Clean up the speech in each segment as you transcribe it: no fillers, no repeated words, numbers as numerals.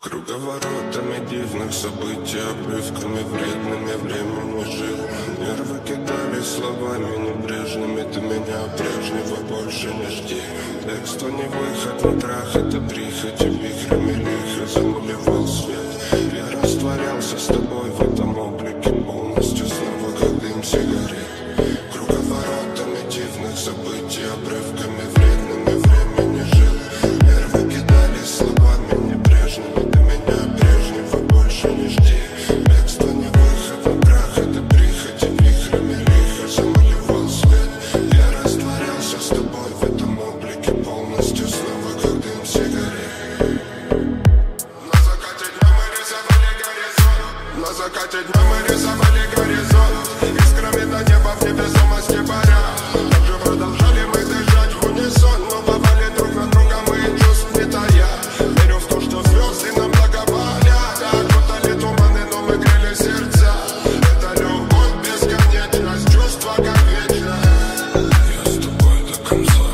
Круговоротами дивных событий, обрывками вредными времени жил. Нервы кидали словами небрежными: ты меня прежнего больше не жди. Бегство не выход, не трах, это прихоть, и вихрями лихо замуливал свет. Я растворялся с тобой в этом облике полностью, снова как дым сигарет. Круговоротами дивных событий, обрывками вредными времени жил. Нервы кидали словами небрежными: ты меня прежнего больше не жди. Бегство не выход, не крах, это прихоть, и вихрями лихо замаливал свет. Я растворялся с тобой в этом облике полностью, снова как дым сигарет. На закате дня мы рисовали горизонт, на закате дня мы рисовали горизонт. Искрами до неба в невесомости паря. Также продолжали мы дышать в унисон, но попали друг на друга мы чувств не тая. Верю в то, что звезды нам благоволят, окутали туманы, но мы грели сердца. Это любовь, бесконечность, чувство как вечно. Я с тобой до конца.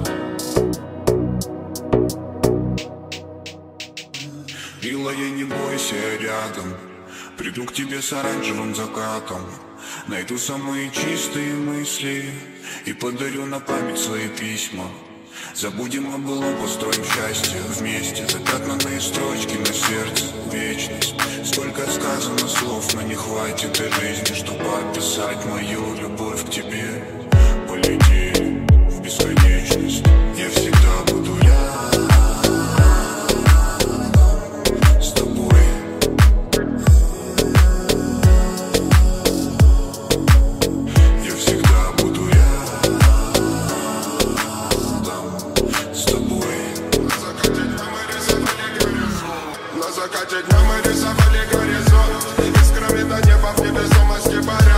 Милая, не бойся, я рядом. Приду к тебе с оранжевым закатом. Найду самые чистые мысли и подарю на память свои письма. Забудем о былом, построим счастье вместе. Запятнанные строчки на сердце, вечность. Столько сказано слов, но не хватит и жизни, чтобы описать мою любовь к тебе. Полетели в бесконечность. Я всегда буду рядом с тобой. Я всегда буду рядом с тобой. На закате дня мы рисовали горизонт, искрами до неба в невесомости паря.